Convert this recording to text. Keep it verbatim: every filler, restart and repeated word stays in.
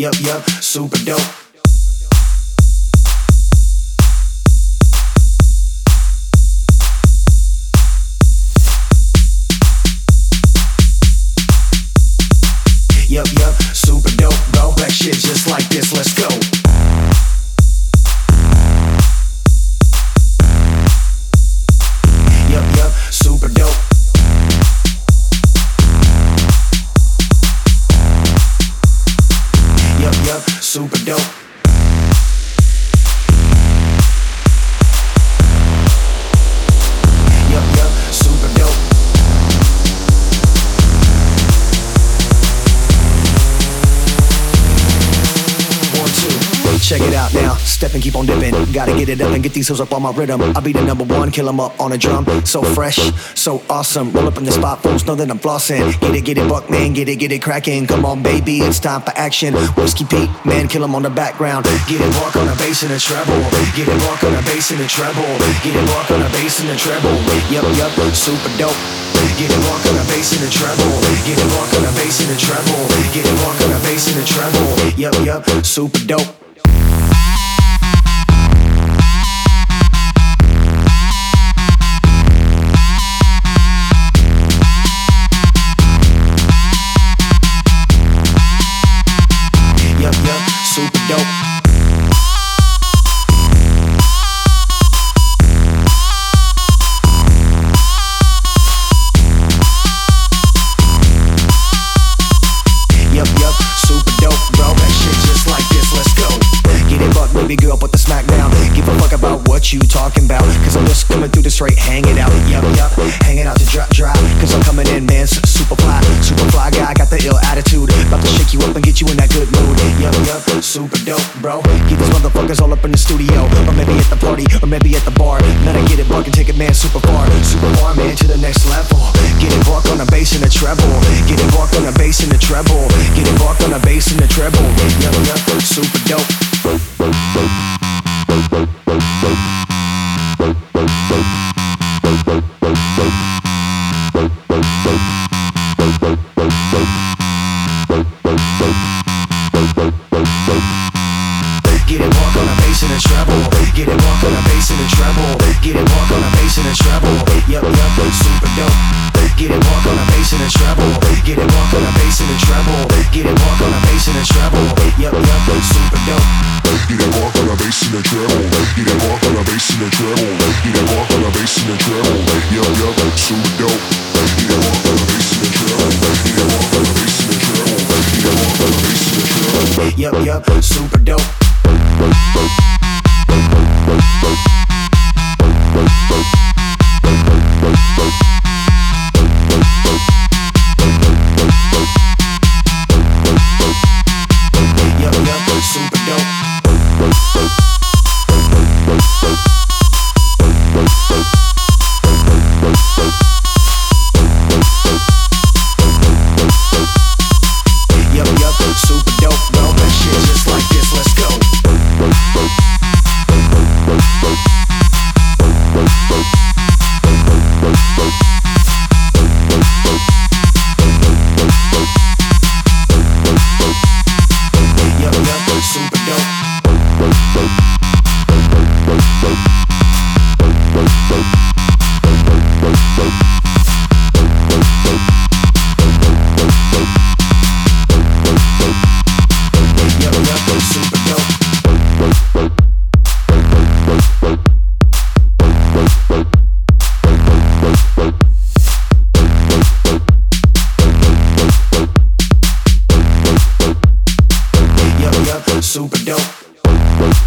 Yup, yup, super dope. Yup, yup, super dope, bro. That shit just like this, let's go. Yup, yup, super dope. Yup, yup, super dope. Yup, yup, super dope. Check it out now, step and keep on dipping. Gotta get it up and get these hills up on my rhythm. I'll be the number one, kill 'em up on a drum. So fresh, so awesome. Roll up in the spot, fools know that I'm flossing. Get it, get it, buck man, get it, get it cracking. Come on, baby, it's time for action. Whiskey Pete, man, kill 'em on the background. Get it, walk on the bass and the treble. Get it, walk on the bass and the treble. Get it, walk on the bass and the treble. Yup, yup, super dope. Get it, walk on the bass and the treble. Get it, walk on the bass and the treble. Get it, walk on the bass and the treble. Yup, yup, super dope. Yup, yup, super dope. Yup, yup, super dope, bro. That shit just like this, let's go. Get it, buck, baby girl, put the smack down. Give a fuck about what you talking about, cause I'm just coming through the straight, hanging out. Yup, yup, hanging out to drop, drop. Cause I'm coming in, man, super fly. Super fly guy, got the ill attitude. About to shake you up and get you in that good mood. Yup, yup, super dope, bro. Get these motherfuckers all up in the studio, or maybe at the party, or maybe at the bar. Now I get it, buck, and take it, man, super far. Super far, man, to the next level. Get it, walk on the bass and the treble. Get it, walk on the bass and the treble. Get it, walk on the bass and the treble. Yup, yup, super dope. Get it, walk on the bass and the treble. Get it, walk on the bass and the treble. Get it, walk on the bass and the treble. Yup, yup, super dope. Get it, walk on the bass and the treble. Get it, walk on the bass and the treble. Get it, walk on the bass and the treble. Yup, yup, super dope. Get it, walk on the bass and the treble. Get it, walk on the bass and the treble. Get it, walk on the bass and the treble. Yup, yup, super dope. Get it, walk on the bass and the treble. Get it, walk on the bass and the treble. Get it, walk on the bass and the treble. Yup, yup, super dope. Yup, yup, super dope. Yup, yup, super dope, bro. That shit just like this, let's go. Yup, yup, super dope. Yup, yup, super dope. Yup, yup, super dope.